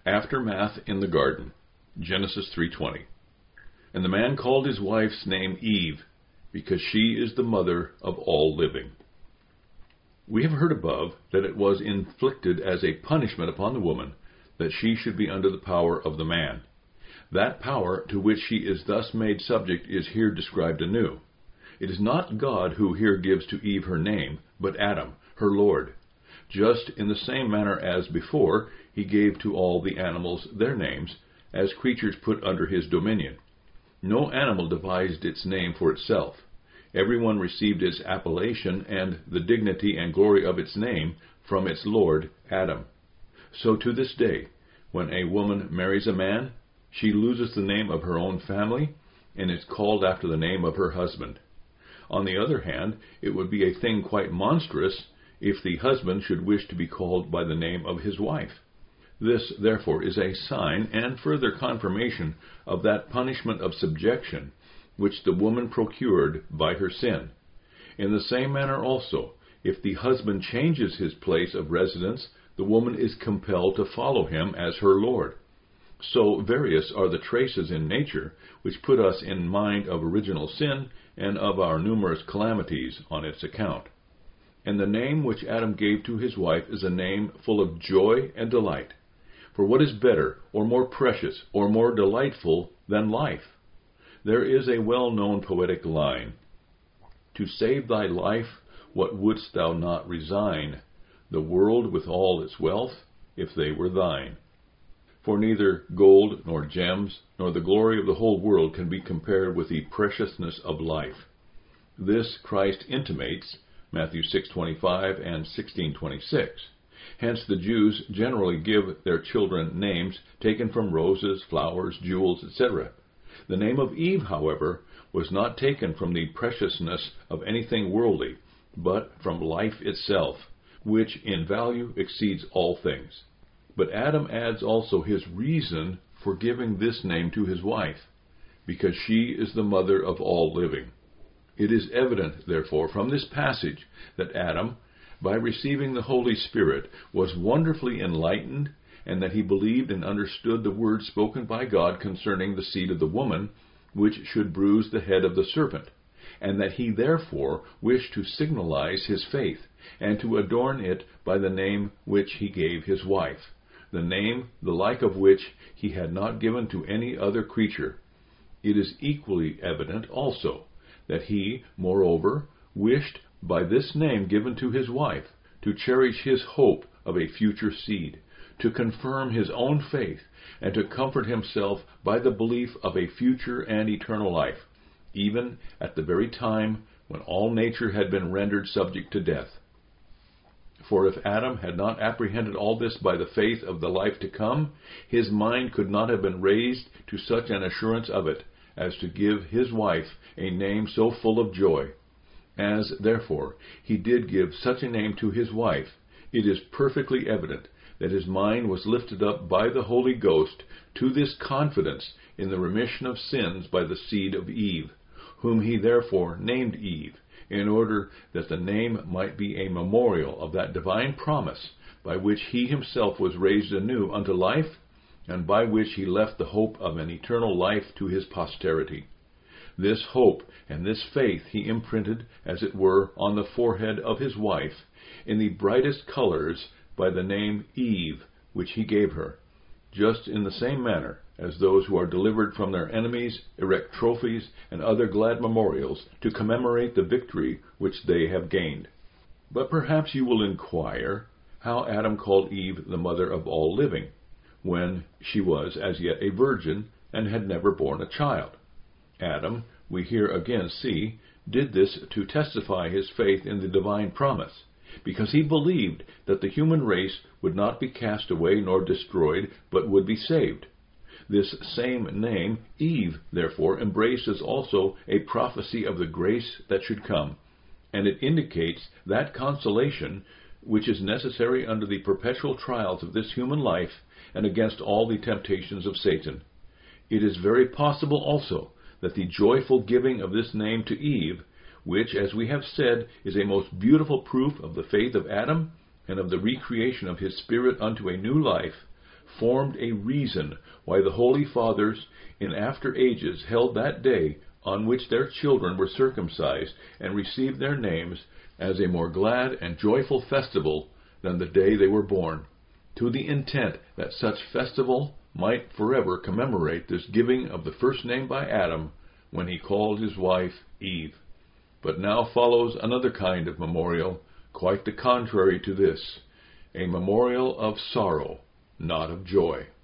Aftermath in the garden. Genesis 3:20. And the man called his wife's name Eve, because she is the mother of all living. We have heard above that it was inflicted as a punishment upon the woman that she should be under the power of the man. That power to which she is thus made subject is here described anew. It is not God who here gives to Eve her name, but Adam, her Lord. Just in the same manner as before, he gave to all the animals their names, as creatures put under his dominion. No animal devised its name for itself. Everyone received its appellation and the dignity and glory of its name from its Lord, Adam. So to this day, when a woman marries a man, she loses the name of her own family and is called after the name of her husband. On the other hand, it would be a thing quite monstrous if the husband should wish to be called by the name of his wife. This, therefore, is a sign and further confirmation of that punishment of subjection which the woman procured by her sin. In the same manner also, if the husband changes his place of residence, the woman is compelled to follow him as her lord. So various are the traces in nature which put us in mind of original sin and of our numerous calamities on its account. And the name which Adam gave to his wife is a name full of joy and delight. For what is better, or more precious, or more delightful than life? There is a well-known poetic line, "To save thy life, what wouldst thou not resign? The world with all its wealth, if they were thine." For neither gold, nor gems, nor the glory of the whole world can be compared with the preciousness of life. This Christ intimates, Matthew 6:25 and 16:26. Hence the Jews generally give their children names taken from roses, flowers, jewels, etc. The name of Eve, however, was not taken from the preciousness of anything worldly, but from life itself, which in value exceeds all things. But Adam adds also his reason for giving this name to his wife, because she is the mother of all living. It is evident, therefore, from this passage that Adam, by receiving the Holy Spirit, was wonderfully enlightened, and that he believed and understood the words spoken by God concerning the seed of the woman, which should bruise the head of the serpent, and that he therefore wished to signalize his faith, and to adorn it by the name which he gave his wife, the name the like of which he had not given to any other creature. It is equally evident also that he, moreover, wished by this name given to his wife to cherish his hope of a future seed, to confirm his own faith, and to comfort himself by the belief of a future and eternal life, even at the very time when all nature had been rendered subject to death. For if Adam had not apprehended all this by the faith of the life to come, his mind could not have been raised to such an assurance of it as to give his wife a name so full of joy. As, therefore, he did give such a name to his wife, it is perfectly evident that his mind was lifted up by the Holy Ghost to this confidence in the remission of sins by the seed of Eve, whom he therefore named Eve, in order that the name might be a memorial of that divine promise by which he himself was raised anew unto life, and by which he left the hope of an eternal life to his posterity. This hope and this faith he imprinted, as it were, on the forehead of his wife, in the brightest colors by the name Eve, which he gave her, just in the same manner as those who are delivered from their enemies erect trophies and other glad memorials to commemorate the victory which they have gained. But perhaps you will inquire how Adam called Eve the mother of all living, when she was as yet a virgin and had never borne a child. Adam, we here again see, did this to testify his faith in the divine promise, because he believed that the human race would not be cast away nor destroyed, but would be saved. This same name, Eve, therefore, embraces also a prophecy of the grace that should come, and it indicates that consolation which is necessary under the perpetual trials of this human life and against all the temptations of Satan. It is very possible also that the joyful giving of this name to Eve, which, as we have said, is a most beautiful proof of the faith of Adam and of the recreation of his spirit unto a new life, formed a reason why the Holy Fathers in after ages held that day on which their children were circumcised and received their names as a more glad and joyful festival than the day they were born, to the intent that such festival might forever commemorate this giving of the first name by Adam when he called his wife Eve. But now follows another kind of memorial, quite the contrary to this, a memorial of sorrow, not of joy.